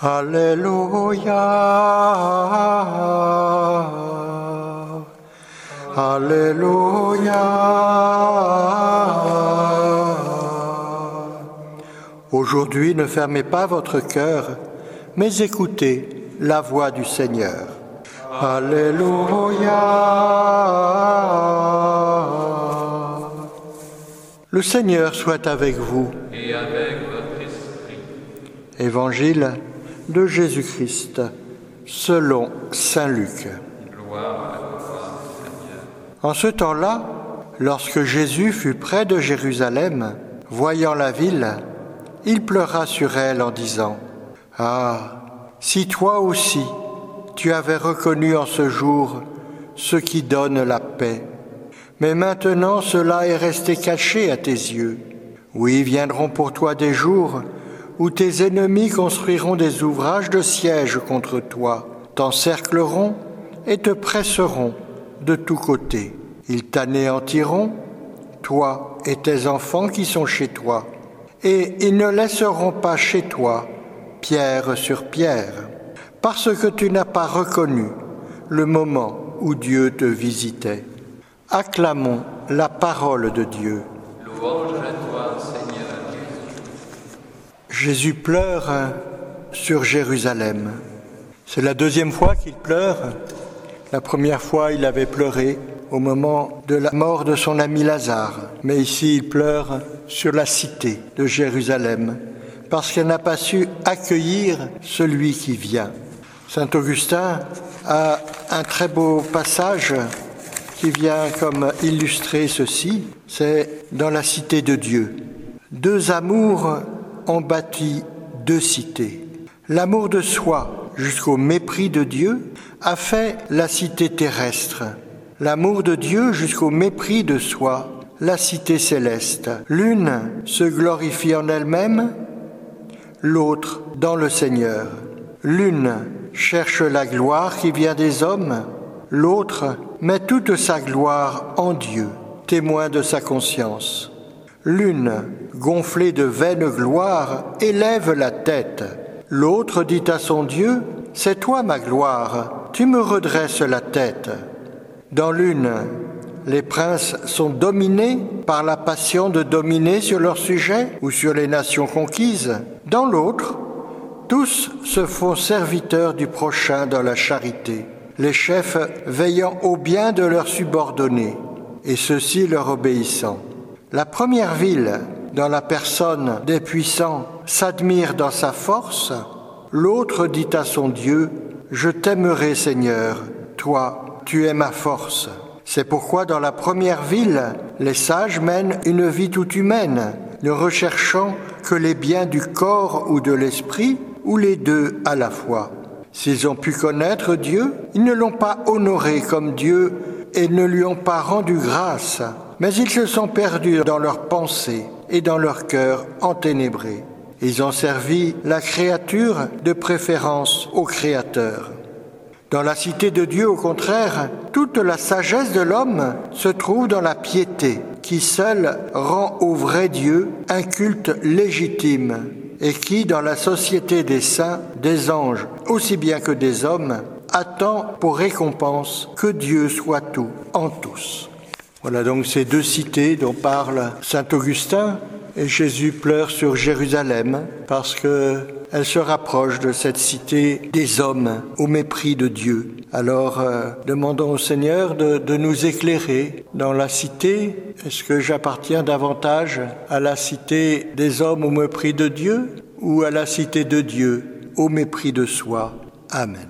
Alléluia, Alléluia. Aujourd'hui, ne fermez pas votre cœur, mais écoutez la voix du Seigneur. Alléluia. Le Seigneur soit avec vous. Et avec votre esprit. Évangile de Jésus-Christ, selon saint Luc. Gloire à toi, Seigneur. En ce temps-là, lorsque Jésus fut près de Jérusalem, voyant la ville, il pleura sur elle en disant : « Ah, si toi aussi, tu avais reconnu en ce jour ce qui donne la paix. Mais maintenant cela est resté caché à tes yeux. Oui, viendront pour toi des jours où tes ennemis construiront des ouvrages de siège contre toi, t'encercleront et te presseront de tous côtés. Ils t'anéantiront, toi et tes enfants qui sont chez toi, et ils ne laisseront pas chez toi pierre sur pierre, parce que tu n'as pas reconnu le moment où Dieu te visitait. » Acclamons la parole de Dieu. Louange à toi, Seigneur Jésus. Jésus pleure sur Jérusalem. C'est la deuxième fois qu'il pleure. La première fois, il avait pleuré au moment de la mort de son ami Lazare. Mais ici, il pleure sur la cité de Jérusalem, parce qu'elle n'a pas su accueillir celui qui vient. Saint Augustin a un très beau passage qui vient comme illustrer ceci, c'est dans la cité de Dieu. Deux amours ont bâti deux cités. L'amour de soi jusqu'au mépris de Dieu a fait la cité terrestre. L'amour de Dieu jusqu'au mépris de soi, la cité céleste. L'une se glorifie en elle-même, l'autre dans le Seigneur. L'une cherche la gloire qui vient des hommes, l'autre met toute sa gloire en Dieu, témoin de sa conscience. L'une, gonflée de vaine gloire, élève la tête. L'autre dit à son Dieu : « C'est toi ma gloire, tu me redresses la tête. » Dans l'une, les princes sont dominés par la passion de dominer sur leurs sujets ou sur les nations conquises. Dans l'autre, tous se font serviteurs du prochain dans la charité, les chefs veillant au bien de leurs subordonnés, et ceux-ci leur obéissant. La première ville, dans la personne des puissants, s'admire dans sa force. L'autre dit à son Dieu : « Je t'aimerai, Seigneur, toi, tu es ma force. » C'est pourquoi dans la première ville, les sages mènent une vie toute humaine, ne recherchant que les biens du corps ou de l'esprit, ou les deux à la fois. S'ils ont pu connaître Dieu, ils ne l'ont pas honoré comme Dieu et ne lui ont pas rendu grâce, mais ils se sont perdus dans leurs pensées et dans leur cœur enténébré. Ils ont servi la créature de préférence au Créateur. Dans la cité de Dieu, au contraire, toute la sagesse de l'homme se trouve dans la piété, qui seule rend au vrai Dieu un culte légitime, et qui, dans la société des saints, des anges, aussi bien que des hommes, attend pour récompense que Dieu soit tout en tous. Voilà donc ces deux cités dont parle saint Augustin, et Jésus pleure sur Jérusalem parce qu'elle se rapproche de cette cité des hommes au mépris de Dieu. Alors demandons au Seigneur de nous éclairer dans la cité. Est-ce que j'appartiens davantage à la cité des hommes au mépris de Dieu ou à la cité de Dieu au mépris de soi ? Amen.